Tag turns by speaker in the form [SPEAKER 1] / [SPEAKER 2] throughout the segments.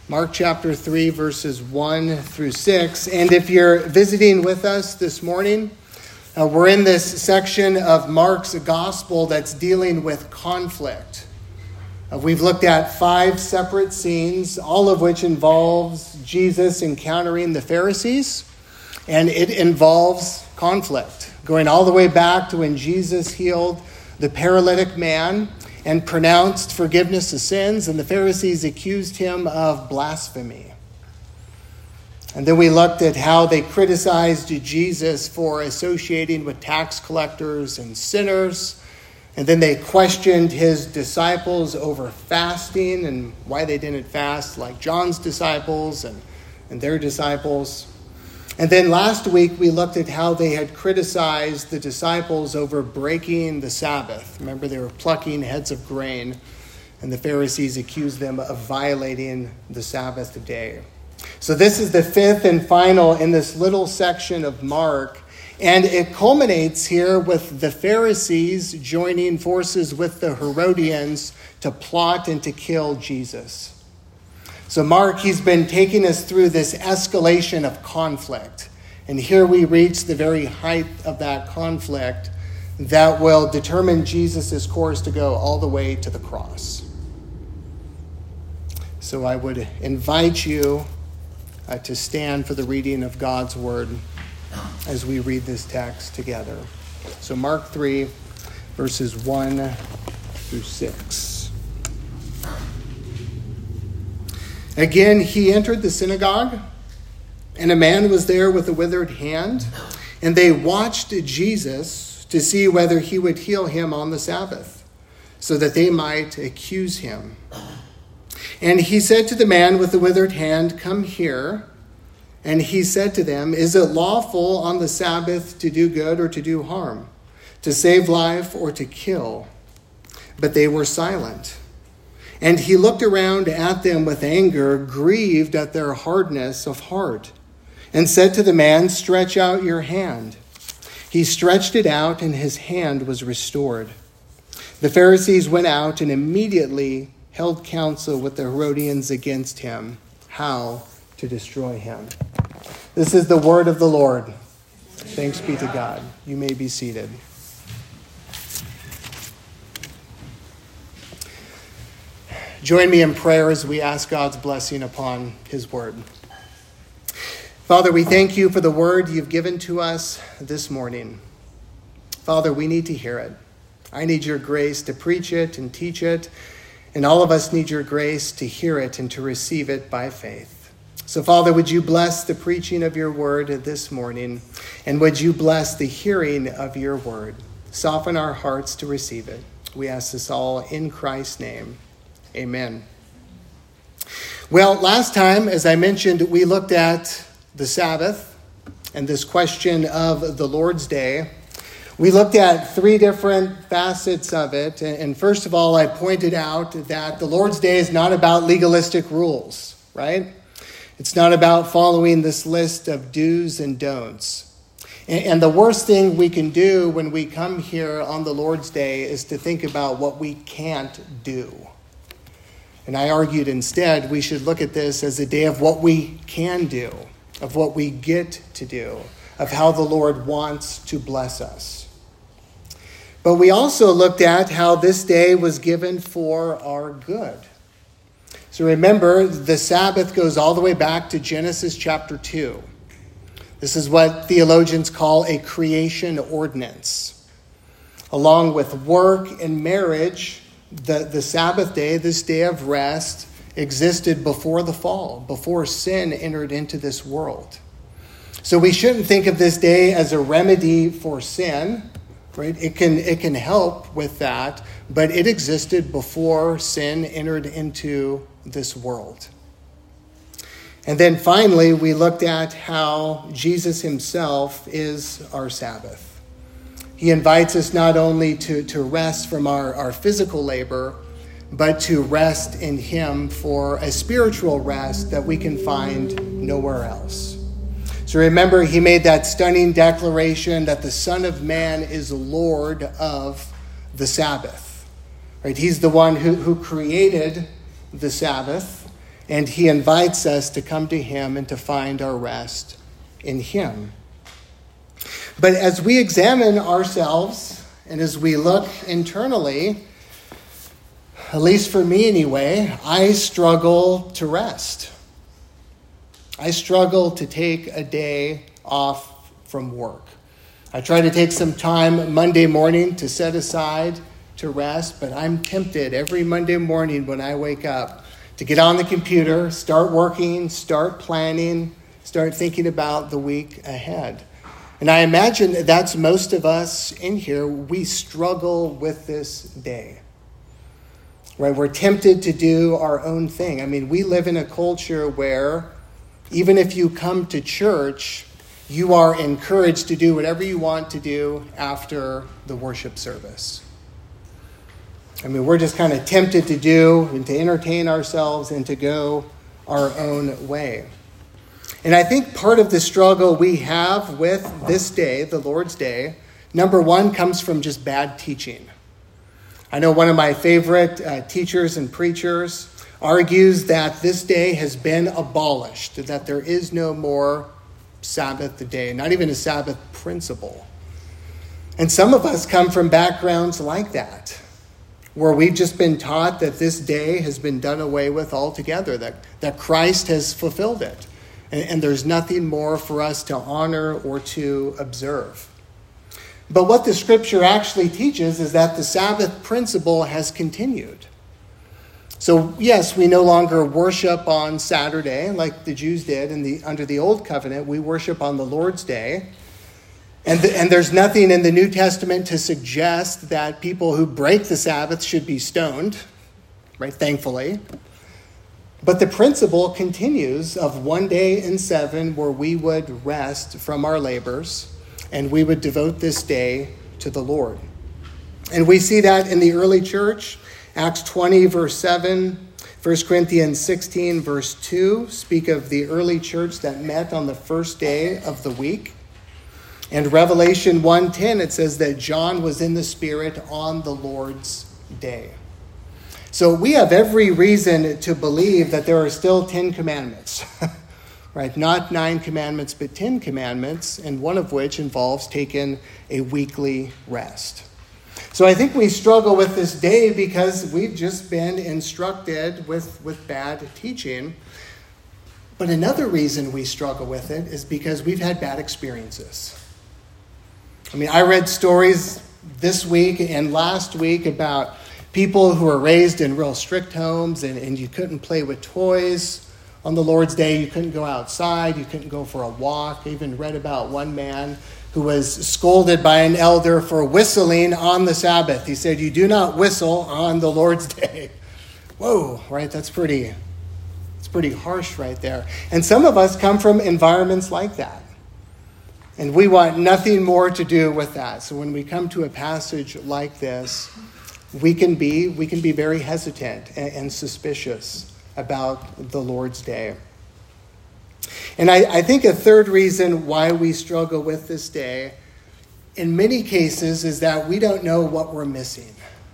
[SPEAKER 1] Mark chapter 3, verses 1 through 6. And if you're visiting with us this morning, we're in this section of Mark's gospel that's dealing with conflict. We've looked at 5 separate scenes, all of which involves Jesus encountering the Pharisees, and it involves conflict, going all the way back to when Jesus healed the paralytic man and pronounced forgiveness of sins, and the Pharisees accused him of blasphemy. And then we looked at how they criticized Jesus for associating with tax collectors and sinners. And then they questioned his disciples over fasting and why they didn't fast like John's disciples and their disciples. And then last week we looked at how they had criticized the disciples over breaking the Sabbath. Remember, they were plucking heads of grain, and the Pharisees accused them of violating the Sabbath day. So this is the 5th and final in this little section of Mark, and it culminates here with the Pharisees joining forces with the Herodians to plot and to kill Jesus. So Mark, he's been taking us through this escalation of conflict. And here we reach the very height of that conflict that will determine Jesus' course to go all the way to the cross. So I would invite you to stand for the reading of God's word as we read this text together. So Mark 3, verses 1 through 6. Again, he entered the synagogue, and a man was there with a withered hand, and they watched Jesus to see whether he would heal him on the Sabbath, so that they might accuse him. And he said to the man with the withered hand, "Come here." And he said to them, "Is it lawful on the Sabbath to do good or to do harm, to save life or to kill?" But they were silent. And he looked around at them with anger, grieved at their hardness of heart, and said to the man, "Stretch out your hand." He stretched it out, and his hand was restored. The Pharisees went out and immediately held counsel with the Herodians against him, how to destroy him. This is the word of the Lord. Thanks be to God. You may be seated. Join me in prayer as we ask God's blessing upon his word. Father, we thank you for the word you've given to us this morning. Father, we need to hear it. I need your grace to preach it and teach it, and all of us need your grace to hear it and to receive it by faith. So, Father, would you bless the preaching of your word this morning, and would you bless the hearing of your word? Soften our hearts to receive it. We ask this all in Christ's name. Amen. Well, last time, as I mentioned, we looked at the Sabbath and this question of the Lord's Day. We looked at 3 different facets of it. And first of all, I pointed out that the Lord's Day is not about legalistic rules, right? It's not about following this list of do's and don'ts. And the worst thing we can do when we come here on the Lord's Day is to think about what we can't do. And I argued instead we should look at this as a day of what we can do, of what we get to do, of how the Lord wants to bless us. But we also looked at how this day was given for our good. So remember, the Sabbath goes all the way back to Genesis chapter 2. This is what theologians call a creation ordinance. Along with work and marriage, the Sabbath day, this day of rest, existed before the fall, before sin entered into this world. So we shouldn't think of this day as a remedy for sin, right? It can help with that, but it existed before sin entered into this world. And then finally, we looked at how Jesus himself is our Sabbath. He invites us not only to rest from our physical labor, but to rest in him for a spiritual rest that we can find nowhere else. So remember, he made that stunning declaration that the Son of Man is Lord of the Sabbath. Right? He's the one who created the Sabbath, And he invites us to come to him and to find our rest in him. But as we examine ourselves and as we look internally, at least for me anyway, I struggle to rest. I struggle to take a day off from work. I try to take some time Monday morning to set aside to rest, but I'm tempted every Monday morning when I wake up to get on the computer, start working, start planning, start thinking about the week ahead. And I imagine that's most of us in here. We struggle with this day. Right? We're tempted to do our own thing. I mean, we live in a culture where even if you come to church, you are encouraged to do whatever you want to do after the worship service. I mean, we're just kind of tempted to do and to entertain ourselves and to go our own way. And I think part of the struggle we have with this day, the Lord's Day, number one, comes from just bad teaching. I know one of my favorite teachers and preachers argues that this day has been abolished, that there is no more Sabbath day, not even a Sabbath principle. And some of us come from backgrounds like that, where we've just been taught that this day has been done away with altogether, that Christ has fulfilled it, and there's nothing more for us to honor or to observe. But what the scripture actually teaches is that the Sabbath principle has continued. So yes, we no longer worship on Saturday like the Jews did under the Old Covenant. We worship on the Lord's Day. And there's nothing in the New Testament to suggest that people who break the Sabbath should be stoned, right? Thankfully. But the principle continues of one day in 7 where we would rest from our labors and we would devote this day to the Lord. And we see that in the early church. Acts 20, verse 7, 1 Corinthians 16, verse 2 speak of the early church that met on the first day of the week. And Revelation 1:10, it says that John was in the Spirit on the Lord's day. So we have every reason to believe that there are still 10 commandments, right? Not 9 commandments, but 10 commandments, and one of which involves taking a weekly rest. So I think we struggle with this day because we've just been instructed with bad teaching. But another reason we struggle with it is because we've had bad experiences. I mean, I read stories this week and last week about people who were raised in real strict homes and you couldn't play with toys on the Lord's Day. You couldn't go outside. You couldn't go for a walk. I even read about one man who was scolded by an elder for whistling on the Sabbath. He said, "You do not whistle on the Lord's Day." Whoa, right? It's pretty harsh right there. And some of us come from environments like that. And we want nothing more to do with that. So when we come to a passage like this, we can be very hesitant and suspicious about the Lord's Day. And I think a third reason why we struggle with this day, in many cases, is that we don't know what we're missing.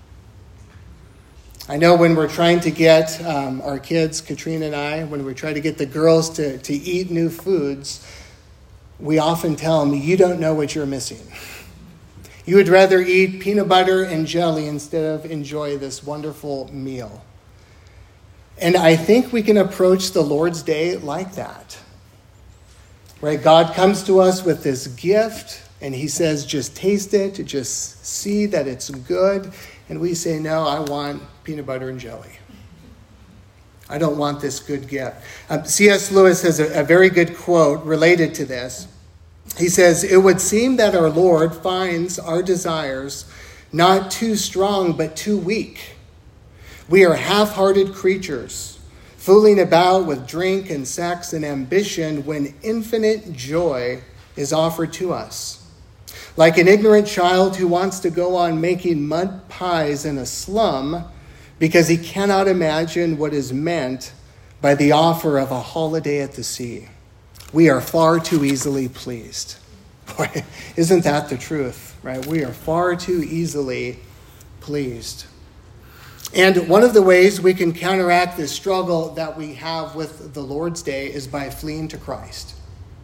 [SPEAKER 1] I know when we're trying to get our kids, Katrina and I, when we try to get the girls to eat new foods, we often tell them, you don't know what you're missing. You would rather eat peanut butter and jelly instead of enjoy this wonderful meal. And I think we can approach the Lord's Day like that. Right? God comes to us with this gift and he says, just taste it, just see that it's good. And we say, no, I want peanut butter and jelly. I don't want this good gift. C.S. Lewis has a very good quote related to this. He says, "It would seem that our Lord finds our desires not too strong, but too weak. We are half-hearted creatures, fooling about with drink and sex and ambition when infinite joy is offered to us. Like an ignorant child who wants to go on making mud pies in a slum because he cannot imagine what is meant by the offer of a holiday at the sea. We are far too easily pleased." Boy, isn't that the truth, right? We are far too easily pleased. And one of the ways we can counteract this struggle that we have with the Lord's Day is by fleeing to Christ.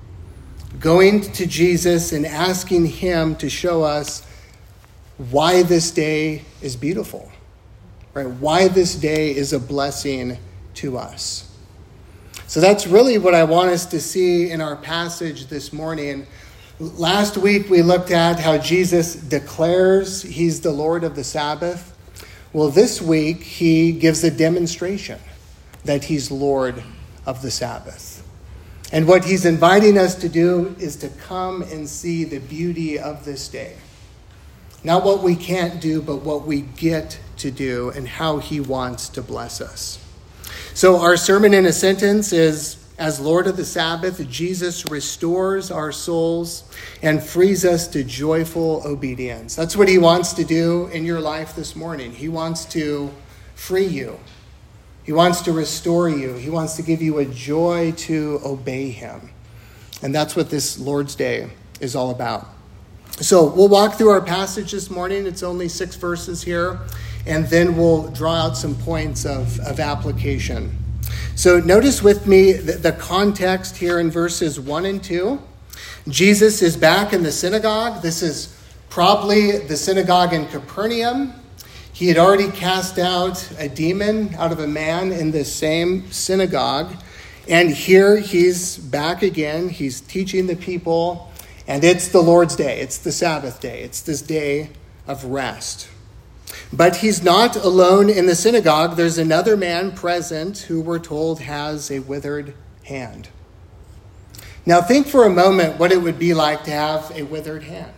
[SPEAKER 1] Going to Jesus and asking him to show us why this day is beautiful, right? Why this day is a blessing to us. So that's really what I want us to see in our passage this morning. Last week we looked at how Jesus declares he's the Lord of the Sabbath. Well, this week he gives a demonstration that he's Lord of the Sabbath. And what he's inviting us to do is to come and see the beauty of this day. Not what we can't do, but what we get to do and how he wants to bless us. So our sermon in a sentence is, as Lord of the Sabbath, Jesus restores our souls and frees us to joyful obedience. That's what he wants to do in your life this morning. He wants to free you. He wants to restore you. He wants to give you a joy to obey him. And that's what this Lord's Day is all about. So we'll walk through our passage this morning. It's only 6 verses here. And then we'll draw out some points of application. So notice with me the context here in verses 1 and 2. Jesus is back in the synagogue. This is probably the synagogue in Capernaum. He had already cast out a demon out of a man in this same synagogue. And here he's back again. He's teaching the people. And it's the Lord's Day. It's the Sabbath day. It's this day of rest. But he's not alone in the synagogue. There's another man present who we're told has a withered hand. Now think for a moment what it would be like to have a withered hand.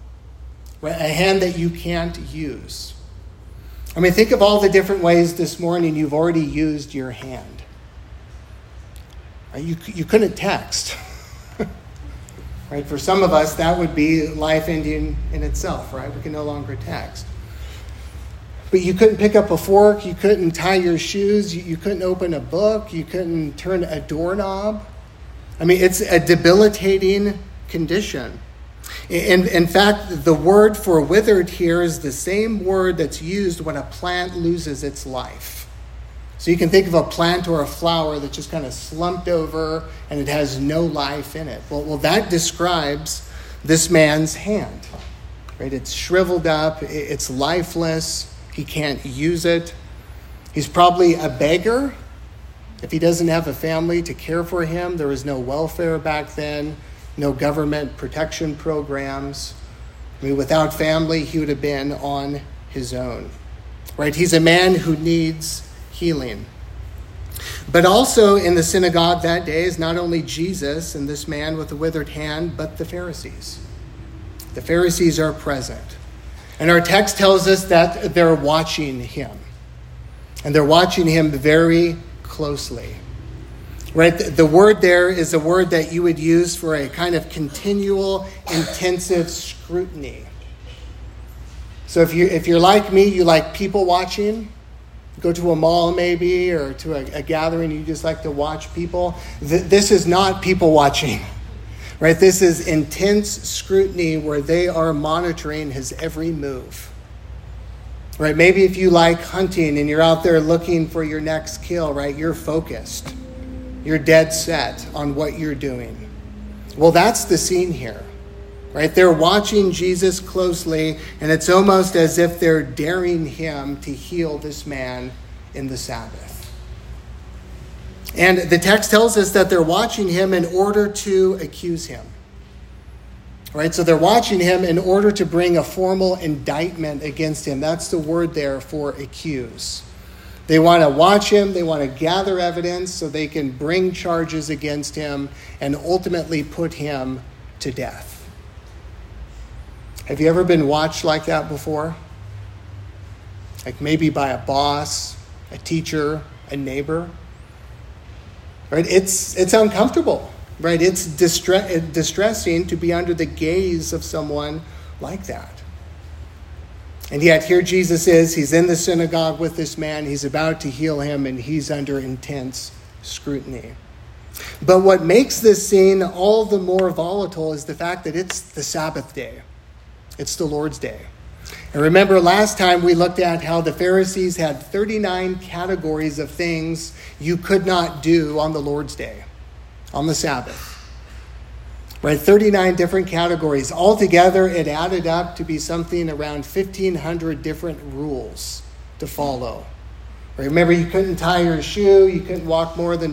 [SPEAKER 1] A hand that you can't use. I mean, think of all the different ways this morning you've already used your hand. You couldn't text. Right? For some of us, that would be life-ending in itself, right? We can no longer text. But you couldn't pick up a fork, you couldn't tie your shoes, you couldn't open a book, you couldn't turn a doorknob. I mean, it's a debilitating condition. And in fact, the word for withered here is the same word that's used when a plant loses its life. So you can think of a plant or a flower that just kind of slumped over and it has no life in it. Well, that describes this man's hand. Right? It's shriveled up, it's lifeless. He can't use it. He's probably a beggar. If he doesn't have a family to care for him, there was no welfare back then, no government protection programs. I mean, without family, he would have been on his own. Right? He's a man who needs healing. But also in the synagogue that day is not only Jesus and this man with the withered hand, but the Pharisees. The Pharisees are present. And our text tells us that they're watching him. And they're watching him very closely. Right? The word there is a word that you would use for a kind of continual, intensive scrutiny. So if you're like me, you like people watching. Go to a mall maybe or to a gathering, you just like to watch people. This is not people watching. Right, this is intense scrutiny where they are monitoring his every move. Right, maybe if you like hunting and you're out there looking for your next kill, right, you're focused. You're dead set on what you're doing. Well, that's the scene here. Right, they're watching Jesus closely, and it's almost as if they're daring him to heal this man in the Sabbath. And the text tells us that they're watching him in order to accuse him. Right? So they're watching him in order to bring a formal indictment against him. That's the word there for accuse. They want to watch him. They want to gather evidence so they can bring charges against him and ultimately put him to death. Have you ever been watched like that before? Like maybe by a boss, a teacher, a neighbor? Right? It's uncomfortable, right? It's distressing to be under the gaze of someone like that. And yet here Jesus is, he's in the synagogue with this man, he's about to heal him, and he's under intense scrutiny. But what makes this scene all the more volatile is the fact that it's the Sabbath day. It's the Lord's Day. And remember last time we looked at how the Pharisees had 39 categories of things you could not do on the Lord's Day, on the Sabbath. Right, 39 different categories. Altogether, it added up to be something around 1,500 different rules to follow. Right, remember, you couldn't tie your shoe. You couldn't walk more than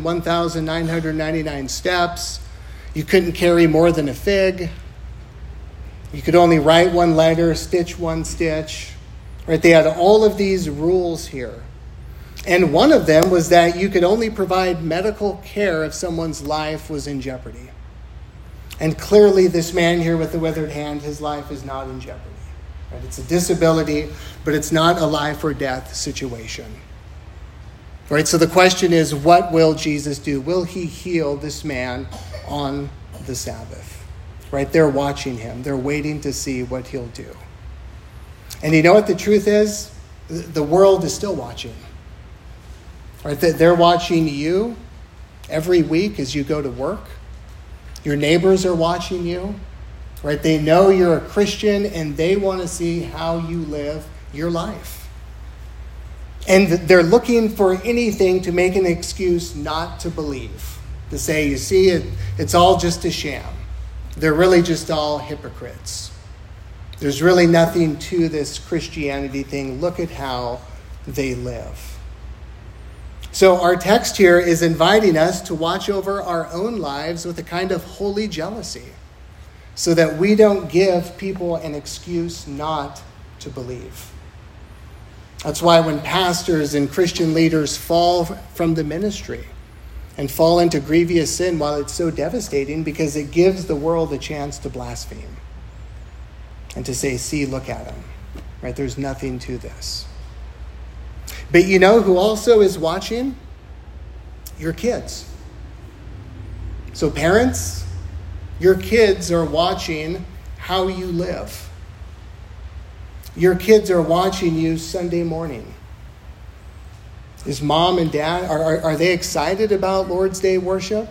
[SPEAKER 1] 1,999 steps. You couldn't carry more than a fig. You could only write one letter, stitch one stitch. Right, they had all of these rules here. And one of them was that you could only provide medical care if someone's life was in jeopardy. And clearly this man here with the withered hand, his life is not in jeopardy. Right? It's a disability, but it's not a life or death situation. Right? So the question is, what will Jesus do? Will he heal this man on the Sabbath? Right? They're watching him. They're waiting to see what he'll do. And you know what the truth is? The world is still watching. Right? They're watching you every week as you go to work. Your neighbors are watching you, right? They know you're a Christian and they want to see how you live your life. And they're looking for anything to make an excuse not to believe. To say, you see, it's all just a sham. They're really just all hypocrites. There's really nothing to this Christianity thing. Look at how they live. So our text here is inviting us to watch over our own lives with a kind of holy jealousy so that we don't give people an excuse not to believe. That's why when pastors and Christian leaders fall from the ministry and fall into grievous sin, while it's so devastating, because it gives the world a chance to blaspheme and to say, see, look at him. Right? There's nothing to this. But you know who also is watching? Your kids. So parents, your kids are watching how you live. Your kids are watching you Sunday morning. Is mom and dad, are they excited about Lord's Day worship?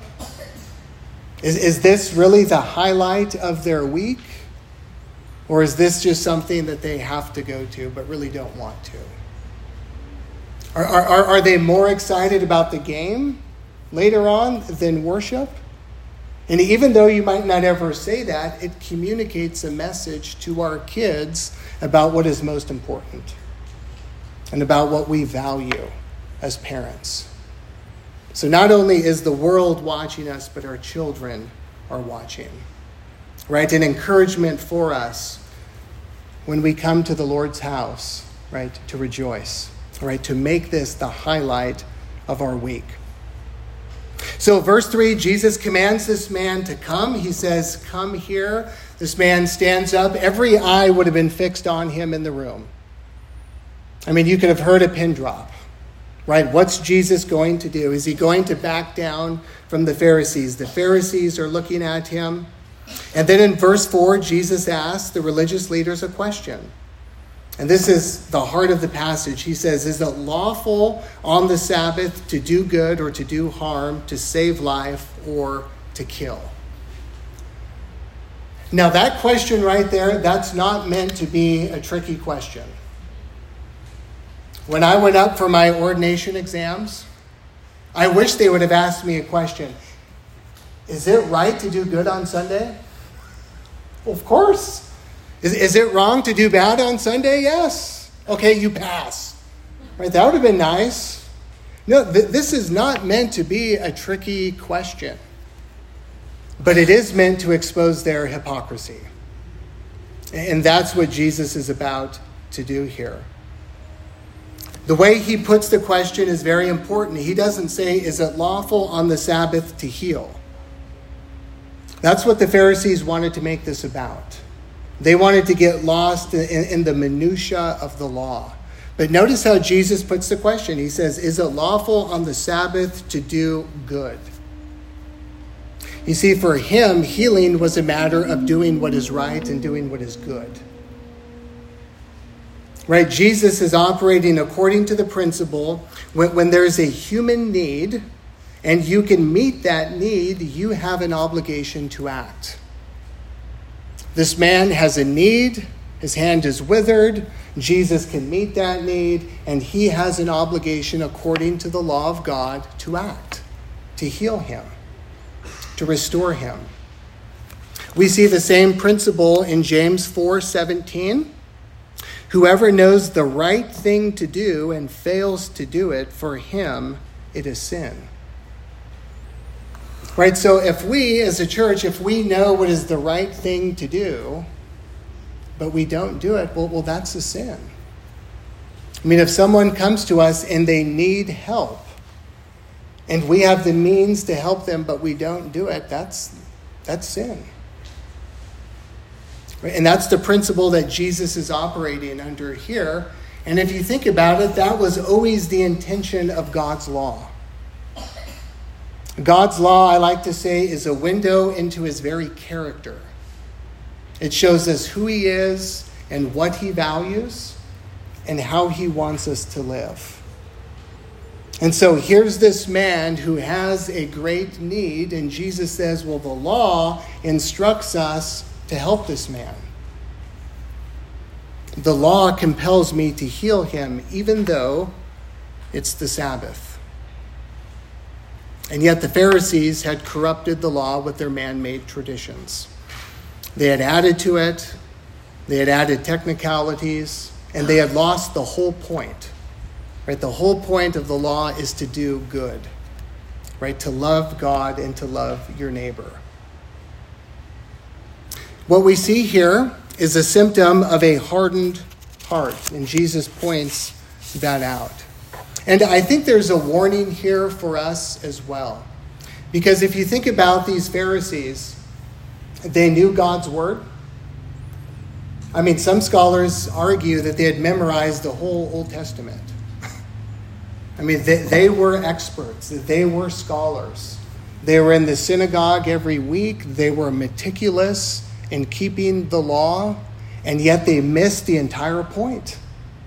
[SPEAKER 1] Is this really the highlight of their week? Or is this just something that they have to go to but really don't want to? Are they more excited about the game later on than worship? And even though you might not ever say that, it communicates a message to our kids about what is most important and about what we value as parents. So not only is the world watching us, but our children are watching. Right? An encouragement for us when we come to the Lord's house, right, to rejoice. Right, to make this the highlight of our week. So verse 3, Jesus commands this man to come. He says, come here. This man stands up. Every eye would have been fixed on him in the room. I mean, you could have heard a pin drop. Right, what's Jesus going to do? Is he going to back down from the Pharisees? The Pharisees are looking at him. And then in verse 4, Jesus asks the religious leaders a question. And this is the heart of the passage. He says, is it lawful on the Sabbath to do good or to do harm, to save life or to kill? Now that question right there, that's not meant to be a tricky question. When I went up for my ordination exams, I wish they would have asked me a question. Is it right to do good on Sunday? Well, of course. Is it wrong to do bad on Sunday? Yes. Okay, you pass. Right? That would have been nice. No, this is not meant to be a tricky question. But it is meant to expose their hypocrisy. And that's what Jesus is about to do here. The way he puts the question is very important. He doesn't say, is it lawful on the Sabbath to heal? That's what the Pharisees wanted to make this about. They wanted to get lost in the minutia of the law. But notice how Jesus puts the question. He says, is it lawful on the Sabbath to do good? You see, for him, healing was a matter of doing what is right and doing what is good. Right? Jesus is operating according to the principle when there's a human need and you can meet that need, you have an obligation to act. This man has a need, His hand is withered. Jesus can meet that need, and he has an obligation according to the law of God to act, to heal him, to restore him. We see the same principle in James 4:17. Whoever knows the right thing to do and fails to do it, for him it is sin. Right? So if we as a church, if we know what is the right thing to do, but we don't do it, well, that's a sin. I mean, if someone comes to us and they need help, and we have the means to help them, but we don't do it, that's sin. And that's the principle that Jesus is operating under here. And if you think about it, that was always the intention of God's law. God's law, I like to say, is a window into his very character. It shows us who he is and what he values and how he wants us to live. And so here's this man who has a great need, and Jesus says, well, the law instructs us to help this man. The law compels me to heal him, even though it's the Sabbath. And yet the Pharisees had corrupted the law with their man-made traditions. They had added to it, they had added technicalities, and they had lost the whole point. Right? The whole point of the law is to do good, right? To love God and to love your neighbor. What we see here is a symptom of a hardened heart, and Jesus points that out. And I think there's a warning here for us as well. Because if you think about these Pharisees, they knew God's word. I mean, some scholars argue that they had memorized the whole Old Testament. I mean, they were experts. They were scholars. They were in the synagogue every week. They were meticulous in keeping the law, and yet they missed the entire point.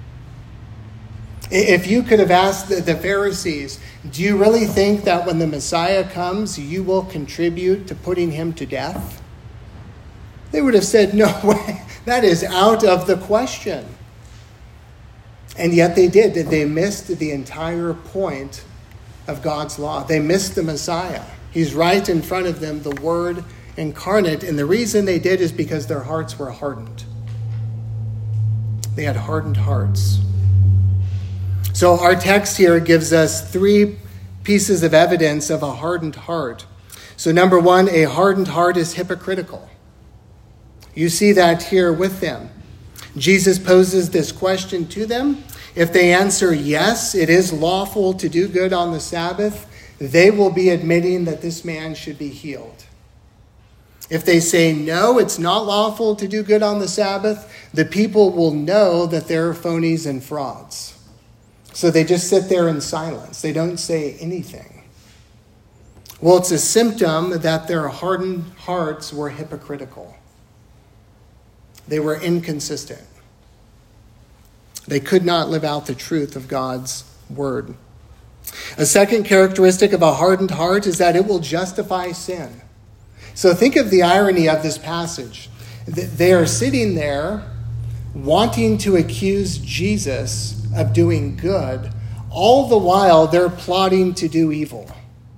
[SPEAKER 1] If you could have asked the Pharisees, do you really think that when the Messiah comes, you will contribute to putting him to death? They would have said, no way, that is out of the question. And yet they did. They missed the entire point of God's law. They missed the Messiah. He's right in front of them, the Word incarnate. And the reason they did is because their hearts were hardened. They had hardened hearts. So our text here gives us 3 pieces of evidence of a hardened heart. So number 1, a hardened heart is hypocritical. You see that here with them. Jesus poses this question to them. If they answer yes, it is lawful to do good on the Sabbath, they will be admitting that this man should be healed. If they say no, it's not lawful to do good on the Sabbath, the people will know that they're phonies and frauds. So they just sit there in silence. They don't say anything. Well, it's a symptom that their hardened hearts were hypocritical. They were inconsistent. They could not live out the truth of God's word. A second characteristic of a hardened heart is that it will justify sin. So think of the irony of this passage. They are sitting there wanting to accuse Jesus of doing good. All the while, they're plotting to do evil.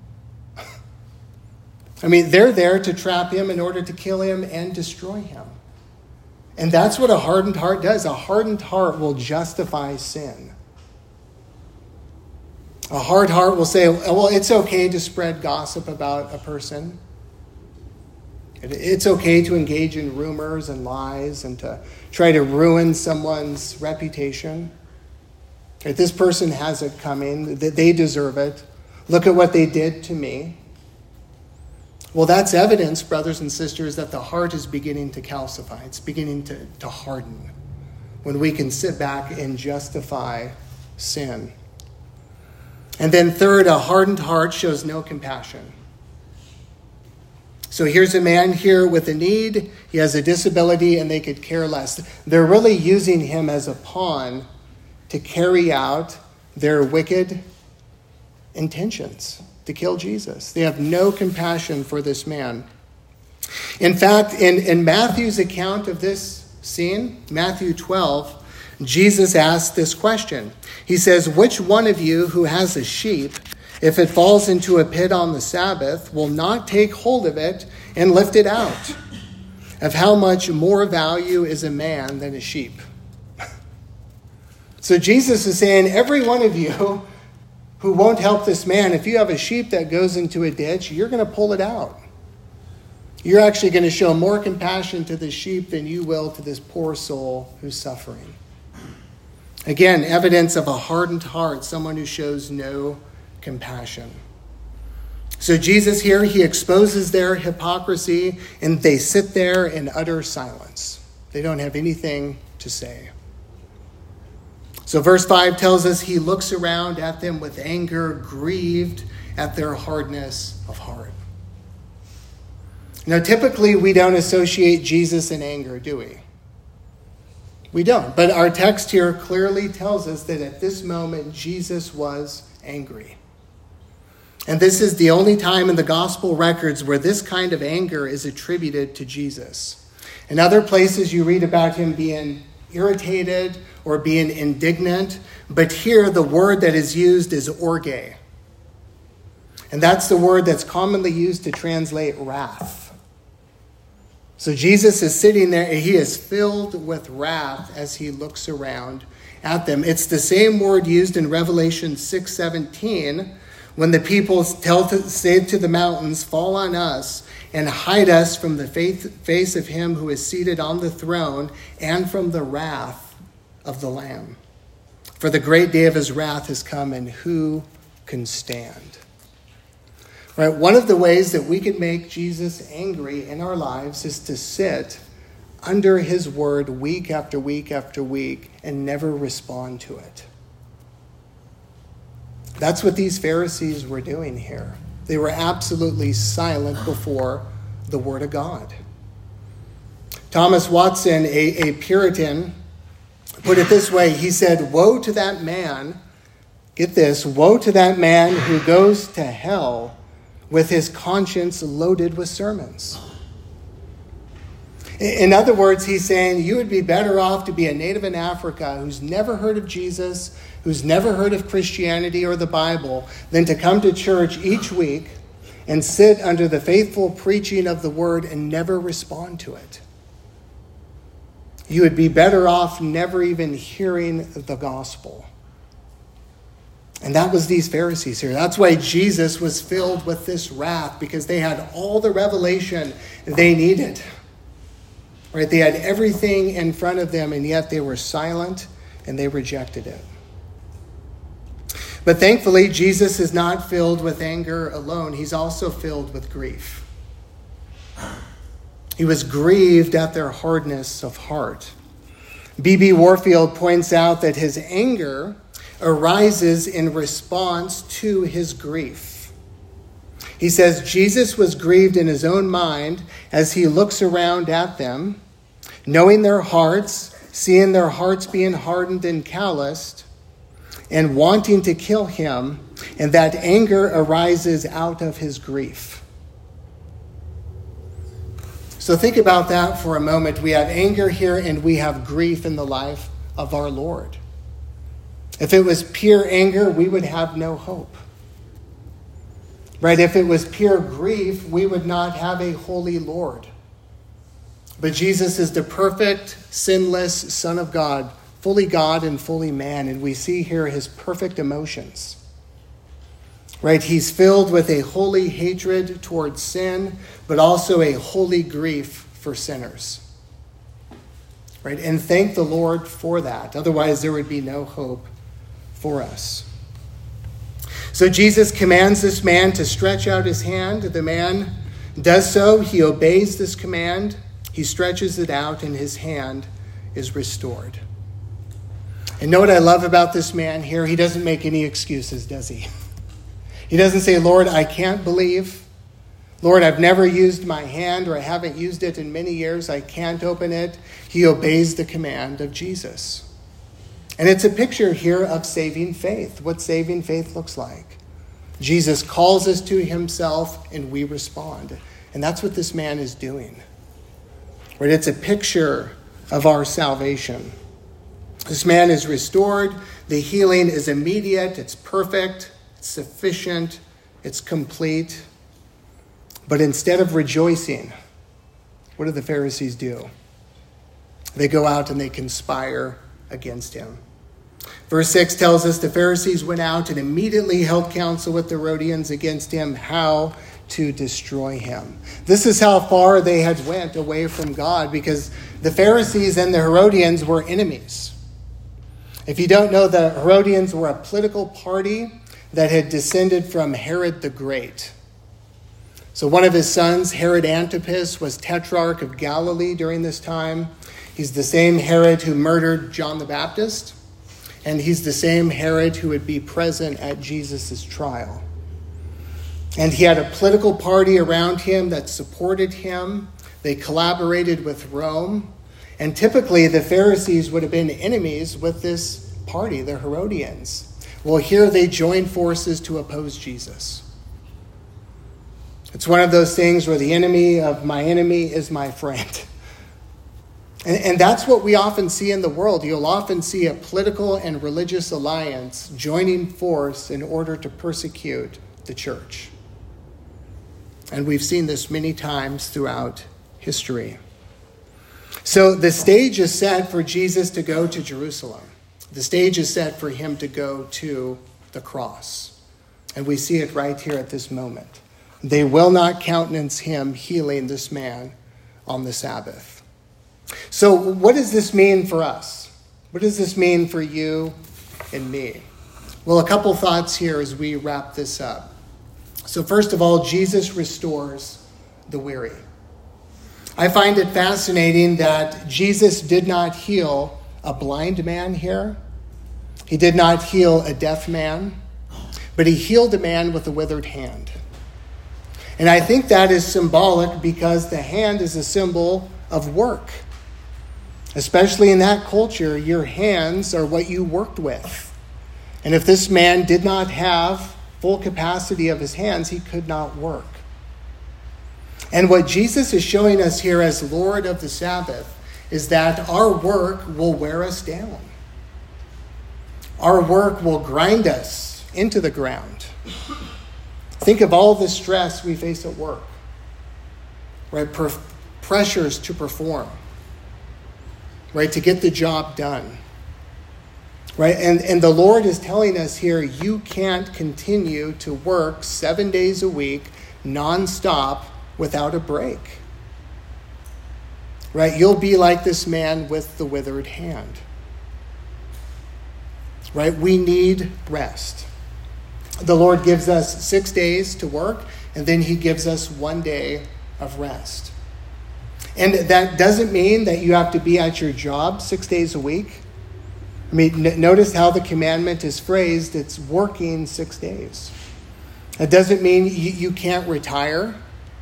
[SPEAKER 1] I mean, they're there to trap him in order to kill him and destroy him. And that's what a hardened heart does. A hardened heart will justify sin. A hard heart will say, well, it's okay to spread gossip about a person. It's okay to engage in rumors and lies and to try to ruin someone's reputation. If this person has it coming, they deserve it. Look at what they did to me. Well, that's evidence, brothers and sisters, that the heart is beginning to calcify. It's beginning to harden when we can sit back and justify sin. And then third, a hardened heart shows no compassion. So here's a man here with a need. He has a disability, and they could care less. They're really using him as a pawn to carry out their wicked intentions, to kill Jesus. They have no compassion for this man. In fact, in Matthew's account of this scene, Matthew 12, Jesus asked this question. He says, which one of you who has a sheep, if it falls into a pit on the Sabbath, will not take hold of it and lift it out? Of how much more value is a man than a sheep? So Jesus is saying, every one of you who won't help this man, if you have a sheep that goes into a ditch, you're going to pull it out. You're actually going to show more compassion to the sheep than you will to this poor soul who's suffering. Again, evidence of a hardened heart, someone who shows no compassion. So Jesus here, he exposes their hypocrisy, and they sit there in utter silence. They don't have anything to say. So verse 5 tells us he looks around at them with anger, grieved at their hardness of heart. Now, typically, we don't associate Jesus and anger, do we? We don't. But our text here clearly tells us that at this moment, Jesus was angry. And this is the only time in the gospel records where this kind of anger is attributed to Jesus. In other places, you read about him being irritated or being indignant. But here, the word that is used is orge. And that's the word that's commonly used to translate wrath. So Jesus is sitting there, and he is filled with wrath as he looks around at them. It's the same word used in Revelation 6:17 when the people say to the mountains, fall on us and hide us from the face of him who is seated on the throne and from the wrath of the Lamb. For the great day of his wrath has come, and who can stand? Right, one of the ways that we can make Jesus angry in our lives is to sit under his word week after week after week and never respond to it. That's what these Pharisees were doing here. They were absolutely silent before the word of God. Thomas Watson, a Puritan, put it this way. He said, woe to that man, get this, woe to that man who goes to hell with his conscience loaded with sermons. In other words, he's saying you would be better off to be a native in Africa who's never heard of Jesus, who's never heard of Christianity or the Bible, than to come to church each week and sit under the faithful preaching of the word and never respond to it. You would be better off never even hearing the gospel. And that was these Pharisees here. That's why Jesus was filled with this wrath, because they had all the revelation they needed. Right? They had everything in front of them, and yet they were silent and they rejected it. But thankfully, Jesus is not filled with anger alone. He's also filled with grief. He was grieved at their hardness of heart. B.B. Warfield points out that his anger arises in response to his grief. He says Jesus was grieved in his own mind as he looks around at them, knowing their hearts, seeing their hearts being hardened and calloused, and wanting to kill him, and that anger arises out of his grief. So think about that for a moment. We have anger here and we have grief in the life of our Lord. If it was pure anger, we would have no hope. Right? If it was pure grief, we would not have a holy Lord. But Jesus is the perfect, sinless Son of God, fully God and fully man. And we see here his perfect emotions. Right? He's filled with a holy hatred towards sin, but also a holy grief for sinners. Right? And thank the Lord for that. Otherwise, there would be no hope for us. So Jesus commands this man to stretch out his hand. The man does so. He obeys this command. He stretches it out, and his hand is restored. And know what I love about this man here? He doesn't make any excuses, does he? He doesn't say, Lord, I can't believe. Lord, I've never used my hand, or I haven't used it in many years. I can't open it. He obeys the command of Jesus. And it's a picture here of saving faith, what saving faith looks like. Jesus calls us to himself, and we respond. And that's what this man is doing. Right? It's a picture of our salvation. This man is restored. The healing is immediate. It's perfect. It's sufficient. It's complete. But instead of rejoicing, what do the Pharisees do? They go out and they conspire against him. Verse 6 tells us the Pharisees went out and immediately held counsel with the Herodians against him, how to destroy him. This is how far they had went away from God, because the Pharisees and the Herodians were enemies. If you don't know, the Herodians were a political party that had descended from Herod the Great. So one of his sons, Herod Antipas, was tetrarch of Galilee during this time. He's the same Herod who murdered John the Baptist, and he's the same Herod who would be present at Jesus' trial. And he had a political party around him that supported him. They collaborated with Rome. And typically the Pharisees would have been enemies with this party, the Herodians. Well, here they joined forces to oppose Jesus. It's one of those things where the enemy of my enemy is my friend. And that's what we often see in the world. You'll often see a political and religious alliance joining force in order to persecute the church. And we've seen this many times throughout history. So the stage is set for Jesus to go to Jerusalem. The stage is set for him to go to the cross. And we see it right here at this moment. They will not countenance him healing this man on the Sabbath. So what does this mean for us? What does this mean for you and me? Well, a couple thoughts here as we wrap this up. So first of all, Jesus restores the weary. I find it fascinating that Jesus did not heal a blind man here. He did not heal a deaf man, but he healed a man with a withered hand. And I think that is symbolic because the hand is a symbol of work. Especially in that culture, your hands are what you worked with. And if this man did not have full capacity of his hands, he could not work. And what Jesus is showing us here as Lord of the Sabbath is that our work will wear us down. Our work will grind us into the ground. Think of all the stress we face at work, right? Pressures to perform, right? To get the job done, right? And the Lord is telling us here, you can't continue to work 7 days a week, nonstop, without a break, right? You'll be like this man with the withered hand, right? We need rest. The Lord gives us 6 days to work, and then he gives us 1 day of rest. And that doesn't mean that you have to be at your job 6 days a week. I mean, notice how the commandment is phrased. It's working 6 days. It doesn't mean you can't retire.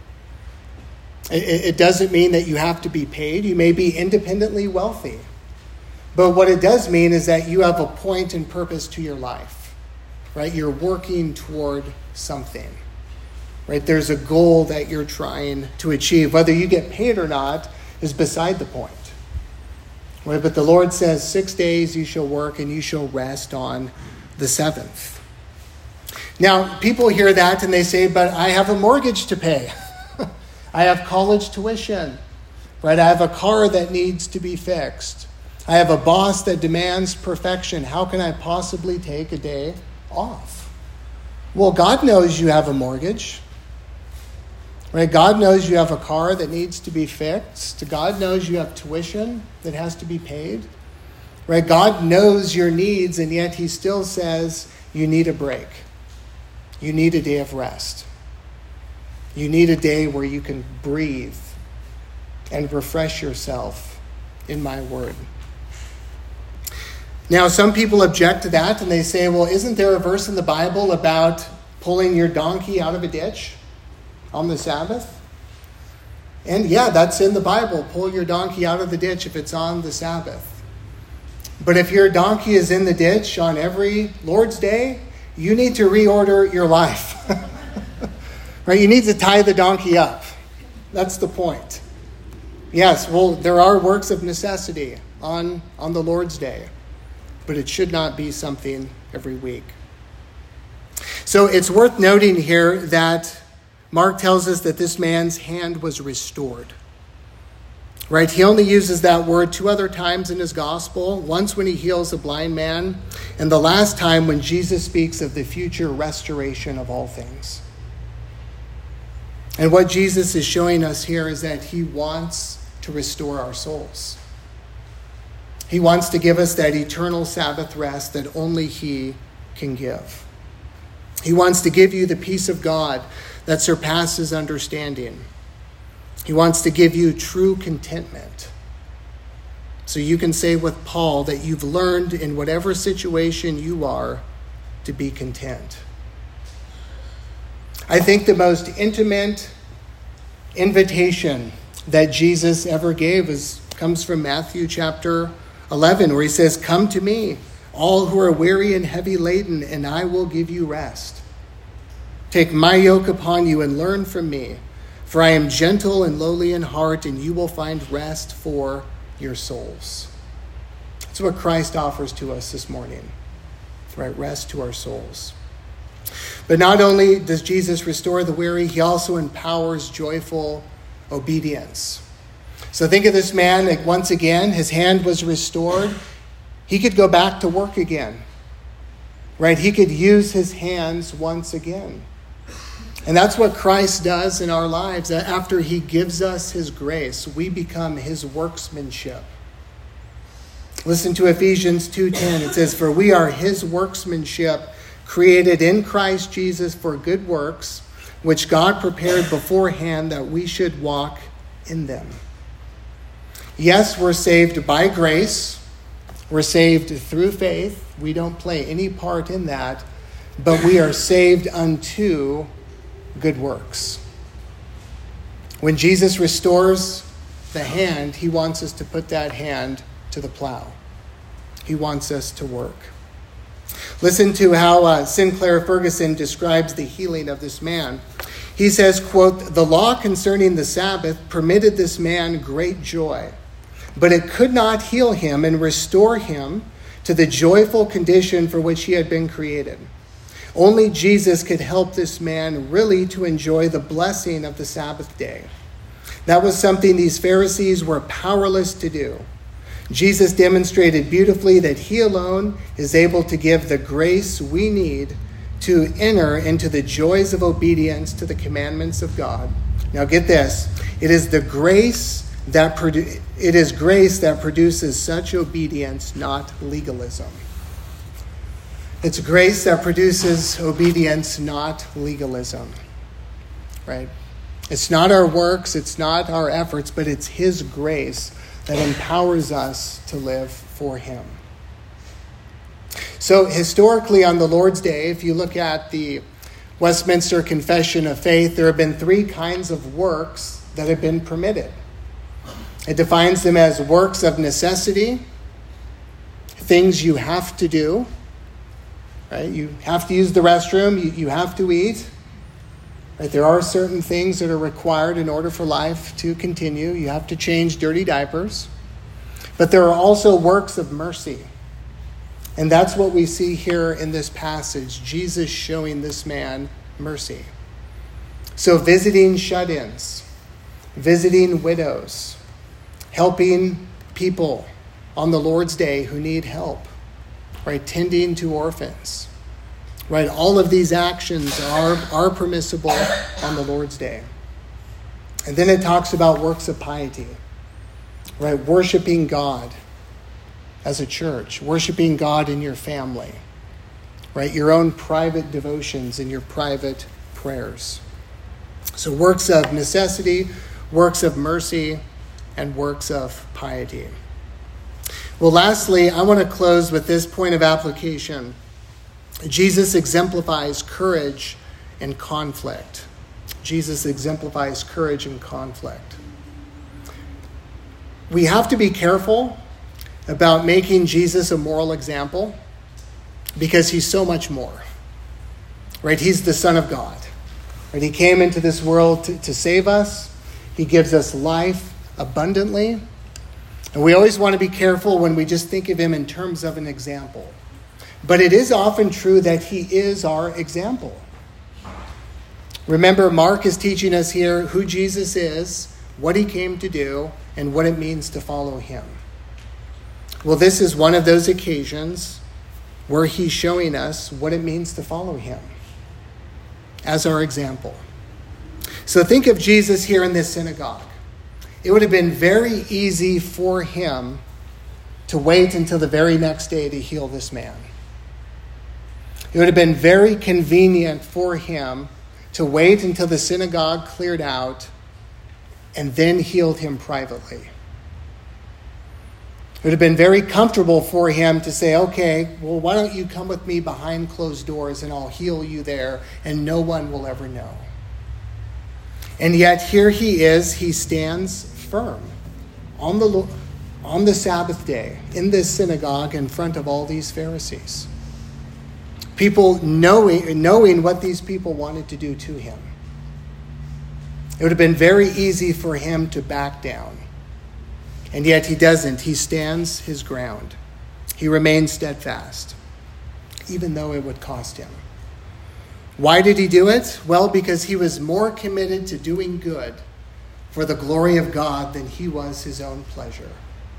[SPEAKER 1] It doesn't mean that you have to be paid. You may be independently wealthy. But what it does mean is that you have a point and purpose to your life, right? You're working toward something, right? There's a goal that you're trying to achieve. Whether you get paid or not is beside the point, right? But the Lord says 6 days you shall work and you shall rest on the seventh. Now, people hear that and they say, but I have a mortgage to pay. I have college tuition, right? I have a car that needs to be fixed. I have a boss that demands perfection. How can I possibly take a day off? Well, God knows you have a mortgage, right? God knows you have a car that needs to be fixed. God knows you have tuition that has to be paid, right? God knows your needs, and yet he still says you need a break. You need a day of rest. You need a day where you can breathe and refresh yourself in my word. Now, some people object to that and they say, well, isn't there a verse in the Bible about pulling your donkey out of a ditch on the Sabbath? And yeah, that's in the Bible. Pull your donkey out of the ditch if it's on the Sabbath. But if your donkey is in the ditch on every Lord's Day, you need to reorder your life. Right? You need to tie the donkey up. That's the point. Yes, well, there are works of necessity on the Lord's Day, but it should not be something every week. So it's worth noting here that Mark tells us that this man's hand was restored. Right? He only uses that word 2 other times in his gospel, once when he heals a blind man, and the last time when Jesus speaks of the future restoration of all things. And what Jesus is showing us here is that he wants to restore our souls. He wants to give us that eternal Sabbath rest that only he can give. He wants to give you the peace of God that surpasses understanding. He wants to give you true contentment. So you can say with Paul that you've learned in whatever situation you are to be content. I think the most intimate invitation that Jesus ever gave comes from Matthew chapter 11, where he says, "Come to me, all who are weary and heavy laden, and I will give you rest. Take my yoke upon you and learn from me, for I am gentle and lowly in heart, and you will find rest for your souls." That's what Christ offers to us this morning, right? Rest to our souls. But not only does Jesus restore the weary, he also empowers joyful obedience. So think of this man, like once again, his hand was restored. He could go back to work again, right? He could use his hands once again. And that's what Christ does in our lives. After he gives us his grace, we become his workmanship. Listen to Ephesians 2:10. It says, "For we are his workmanship, created in Christ Jesus for good works, which God prepared beforehand that we should walk in them." Yes, we're saved by grace. We're saved through faith. We don't play any part in that, but we are saved unto good works. When Jesus restores the hand, he wants us to put that hand to the plow. He wants us to work. Listen to how Sinclair Ferguson describes the healing of this man. He says, quote, "The law concerning the Sabbath permitted this man great joy, but it could not heal him and restore him to the joyful condition for which he had been created. Only Jesus could help this man really to enjoy the blessing of the Sabbath day. That was something these Pharisees were powerless to do. Jesus demonstrated beautifully that he alone is able to give the grace we need to enter into the joys of obedience to the commandments of God." Now get this. It is grace that produces such obedience, not legalism. It's grace that produces obedience, not legalism. Right? It's not our works, it's not our efforts, but it's his grace that empowers us to live for him. So historically on the Lord's Day, if you look at the Westminster Confession of Faith, there have been 3 kinds of works that have been permitted. It defines them as works of necessity, things you have to do, right? You have to use the restroom, you have to eat. Right? There are certain things that are required in order for life to continue. You have to change dirty diapers. But there are also works of mercy. And that's what we see here in this passage, Jesus showing this man mercy. So visiting shut-ins, visiting widows, helping people on the Lord's Day who need help, right? Tending to orphans, right? All of these actions are permissible on the Lord's Day. And then it talks about works of piety, right? Worshiping God as a church, worshiping God in your family, right? Your own private devotions and your private prayers. So works of necessity, works of mercy, and works of piety. Well, lastly, I want to close with this point of application. Jesus exemplifies courage in conflict. Jesus exemplifies courage in conflict. We have to be careful about making Jesus a moral example because he's so much more, right? He's the Son of God, right? He came into this world to save us. He gives us life, abundantly. And we always want to be careful when we just think of him in terms of an example. But it is often true that he is our example. Remember, Mark is teaching us here who Jesus is, what he came to do, and what it means to follow him. Well, this is one of those occasions where he's showing us what it means to follow him as our example. So think of Jesus here in this synagogue. It would have been very easy for him to wait until the very next day to heal this man. It would have been very convenient for him to wait until the synagogue cleared out and then healed him privately. It would have been very comfortable for him to say, okay, well, why don't you come with me behind closed doors and I'll heal you there and no one will ever know. And yet here he is, he stands firm on the Sabbath day in this synagogue in front of all these Pharisees. People knowing what these people wanted to do to him. It would have been very easy for him to back down. And yet he doesn't. He stands his ground. He remains steadfast, even though it would cost him. Why did he do it? Well, because he was more committed to doing good for the glory of God than he was his own pleasure.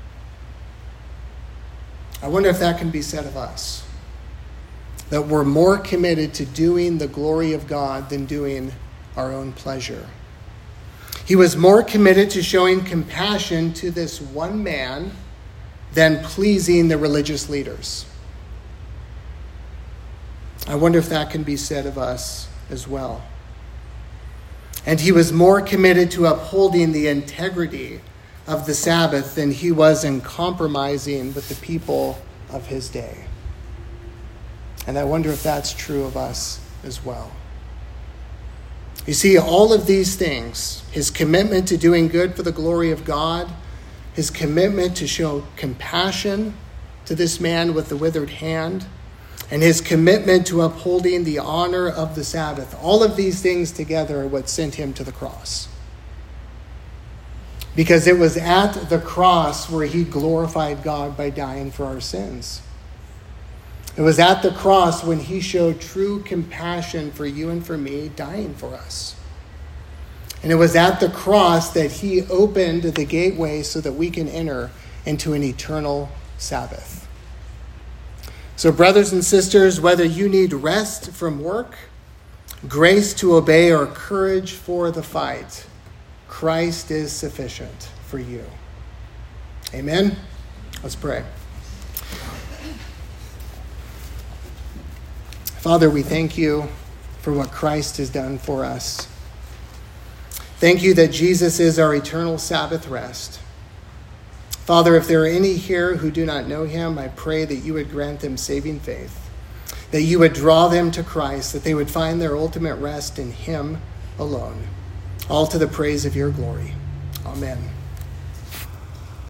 [SPEAKER 1] I wonder if that can be said of us. That we're more committed to doing the glory of God than doing our own pleasure. He was more committed to showing compassion to this one man than pleasing the religious leaders. I wonder if that can be said of us as well. And he was more committed to upholding the integrity of the Sabbath than he was in compromising with the people of his day. And I wonder if that's true of us as well. You see, all of these things, his commitment to doing good for the glory of God, his commitment to show compassion to this man with the withered hand, and his commitment to upholding the honor of the Sabbath, all of these things together are what sent him to the cross. Because it was at the cross where he glorified God by dying for our sins. It was at the cross when he showed true compassion for you and for me, dying for us. And it was at the cross that he opened the gateway so that we can enter into an eternal Sabbath. So brothers and sisters, whether you need rest from work, grace to obey, or courage for the fight, Christ is sufficient for you. Amen? Let's pray. Father, we thank you for what Christ has done for us. Thank you that Jesus is our eternal Sabbath rest. Father, if there are any here who do not know him, I pray that you would grant them saving faith, that you would draw them to Christ, that they would find their ultimate rest in him alone, all to the praise of your glory. Amen.